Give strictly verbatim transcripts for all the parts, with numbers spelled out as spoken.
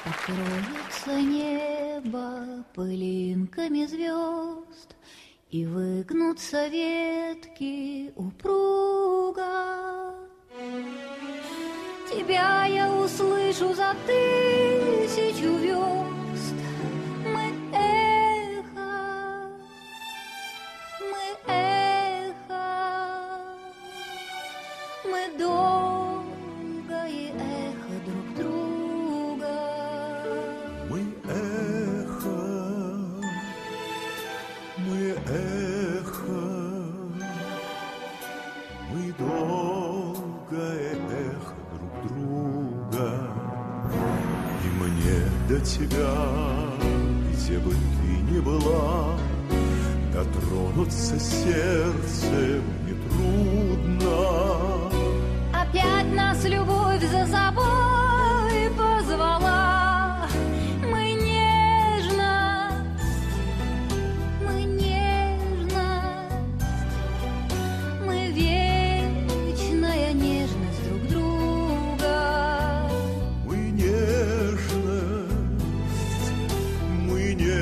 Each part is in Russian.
Покроется небо пылинками звезд, и выгнутся ветки упруга. Тебя я услышу за тысячу верст. Мы эхо, мы эхо, мы долгое эхо друг друга. Мы эхо, мы эхо, мы долгое эхо друг друга. И мне до тебя, где бы ты ни была, дотронуться сердцем нетрудно. Опять нас любовь за собой позвала. Мы нежность, мы нежность, мы вечная нежность друг друга. Мы нежность, мы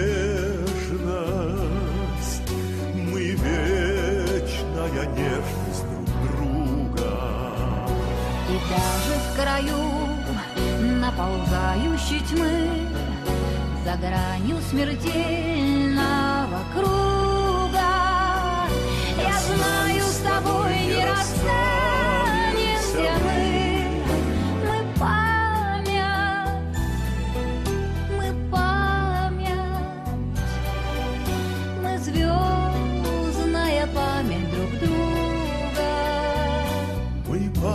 нежность, мы вечная нежность друг друга. И даже в краю наползающей тьмы, за гранью смертельного круга, я знаю, с тобой не расстанемся мы. Мы память, мы память, мы звездная память друг друга. Мы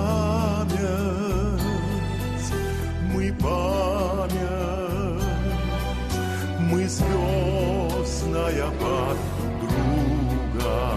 память, мы память, мы звездная память друг друга.